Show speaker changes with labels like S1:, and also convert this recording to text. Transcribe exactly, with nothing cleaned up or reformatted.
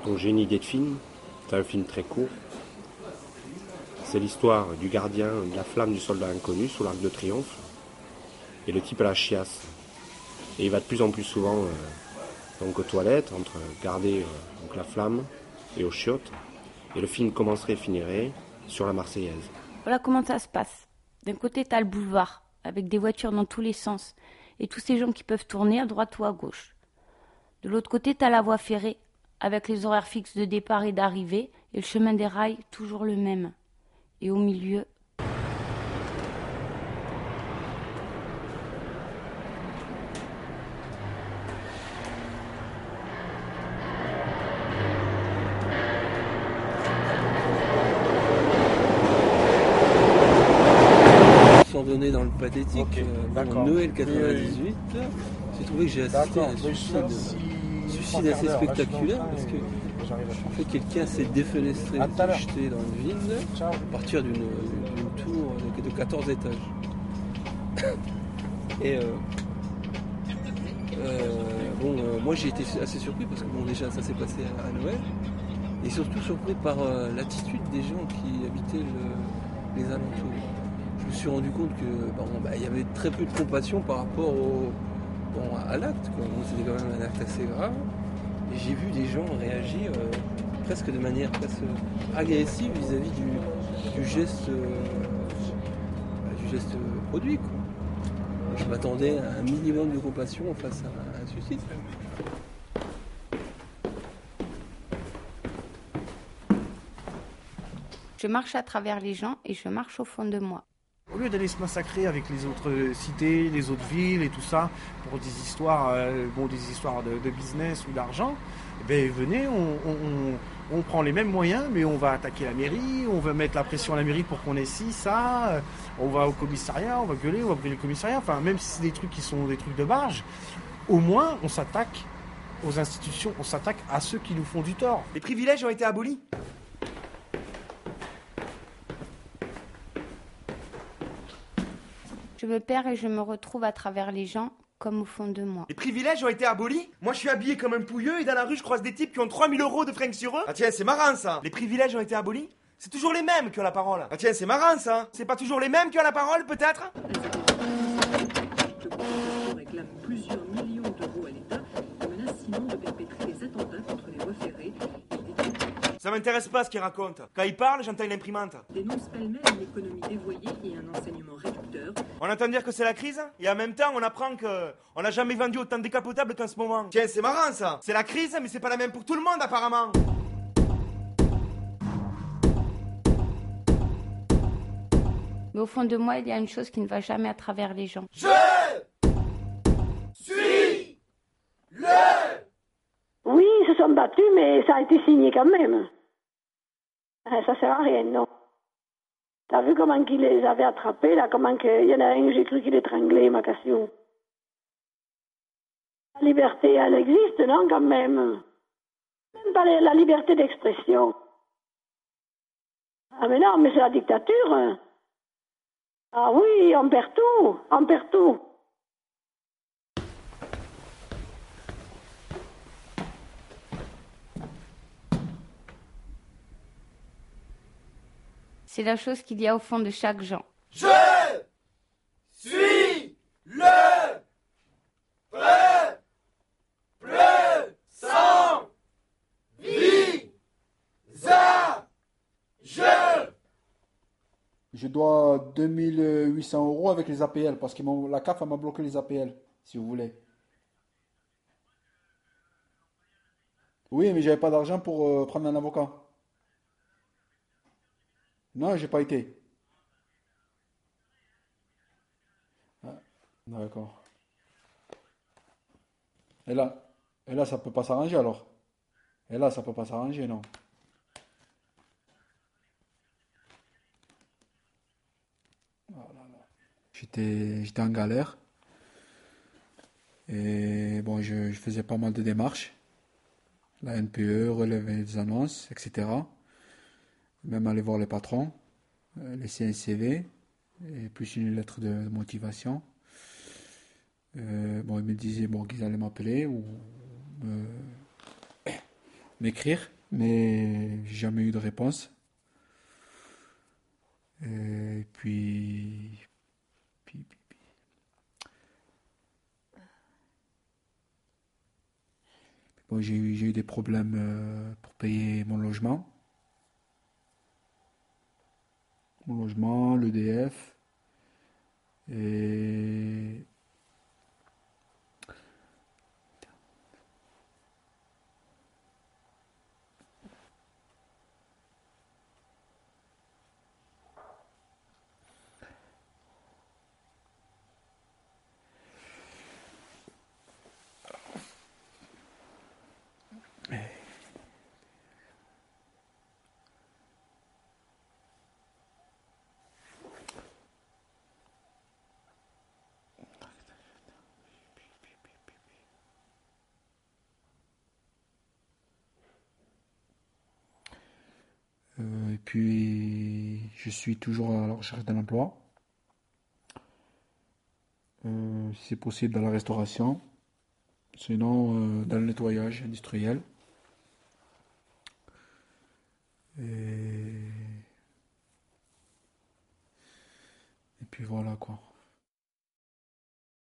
S1: Donc j'ai une idée de film, c'est un film très court. C'est l'histoire du gardien de la flamme du soldat inconnu sous l'Arc de Triomphe. Et le type a la chiasse. Et il va de plus en plus souvent euh, donc aux toilettes, entre garder euh, donc la flamme et aux chiottes. Et le film commencerait et finirait sur la Marseillaise.
S2: Voilà comment ça se passe. D'un côté, t'as le boulevard, avec des voitures dans tous les sens, et tous ces gens qui peuvent tourner à droite ou à gauche. De l'autre côté, t'as la voie ferrée, avec les horaires fixes de départ et d'arrivée, et le chemin des rails toujours le même. Et au milieu...
S3: Sans donner dans le pathétique,
S4: okay,
S3: euh, bon, Noël quatre-vingt-dix-huit, oui, oui. J'ai trouvé que j'ai assisté à un suicide, si suicide assez spectaculaire parce que en fait, quelqu'un s'est défenestré, s'est jeté dans le vide à partir d'une, d'une tour de, de quatorze étages. Et euh, euh, bon, euh, moi j'ai été assez surpris parce que bon, déjà ça s'est passé à, à Noël et surtout surpris par euh, l'attitude des gens qui habitaient le, les alentours. Je me suis rendu compte que bon, bah, y avait très peu de compassion par rapport au, bon, à l'acte. Quoi. Bon, c'était quand même un acte assez grave. Et j'ai vu des gens réagir euh, presque de manière presque agressive vis-à-vis du, du geste, euh, bah, du geste produit. Quoi. Je m'attendais à un minimum de compassion face à un suicide.
S2: Je marche à travers les gens et je marche au fond de moi.
S4: Au lieu d'aller se massacrer avec les autres cités, les autres villes et tout ça, pour des histoires, euh, bon, des histoires de, de business ou d'argent, ben venez, on, on, on prend les mêmes moyens, mais on va attaquer la mairie, on va mettre la pression à la mairie pour qu'on ait ci, ça, on va au commissariat, on va gueuler, on va brûler le commissariat, enfin même si c'est des trucs qui sont des trucs de barge, au moins on s'attaque aux institutions, on s'attaque à ceux qui nous font du tort.
S5: Les privilèges ont été abolis.
S2: Je me perds et je me retrouve à travers les gens, comme au fond de moi.
S5: Les privilèges ont été abolis. Moi je suis habillé comme un pouilleux et dans la rue je croise des types qui ont trois mille euros de fringues sur eux. Ah tiens, c'est marrant ça. Les privilèges ont été abolis. C'est toujours les mêmes qui ont la parole. Ah tiens, c'est marrant ça. C'est pas toujours les mêmes qui ont la parole peut-être.
S6: On réclame plusieurs millions d'euros à l'État et menace sinon de perpétrer des attentats contre les voies ferrées.
S5: Ça m'intéresse pas ce qu'il raconte. Quand il parle, j'entends une imprimante.
S6: Dénonce pêle-mêle une économie dévoyée et un enseignement réducteur.
S5: On entend dire que c'est la crise et en même temps on apprend que on n'a jamais vendu autant de décapotables qu'en ce moment. Tiens, c'est marrant ça. C'est la crise mais c'est pas la même pour tout le monde apparemment.
S2: Mais au fond de moi, il y a une chose qui ne va jamais à travers les gens.
S5: Je suis le...
S7: Oui, ils se sont battus, mais ça a été signé quand même. Ça sert à rien, non. T'as vu comment qu'il les avait attrapés, là, comment qu'il y en a un, j'ai cru qu'il étranglait, ma Cassio. La liberté, elle existe, non, quand même. Même pas la liberté d'expression. Ah mais non, mais c'est la dictature. Ah oui, on perd tout, on perd tout.
S2: C'est la chose qu'il y a au fond de chaque gens.
S5: Je suis le peuple sans visage.
S8: Je dois deux mille huit cents euros avec les A P L parce que mon, la C A F m'a bloqué les A P L, si vous voulez. Oui, mais j'avais pas d'argent pour euh, prendre un avocat. Non, j'ai pas été. Ah, d'accord. Et là, et là, ça peut pas s'arranger alors. Et là, ça peut pas s'arranger, non. Oh là là. J'étais, j'étais en galère. Et bon, je, je faisais pas mal de démarches. La N P E, relever des annonces, et cetera. Même aller voir les patrons, euh, laisser un C V, et plus une lettre de, de motivation. Euh, bon, ils me disaient bon, qu'ils allaient m'appeler ou me, m'écrire. mais j'ai jamais eu de réponse. Et puis, puis, puis, puis. Bon, j'ai eu, j'ai eu des problèmes euh, pour payer mon logement. Mon logement, l'E D F. Et Euh, et puis, je suis toujours à la recherche d'un emploi. Euh, si c'est possible dans la restauration. Sinon, euh, dans le nettoyage industriel. Et, et puis voilà quoi.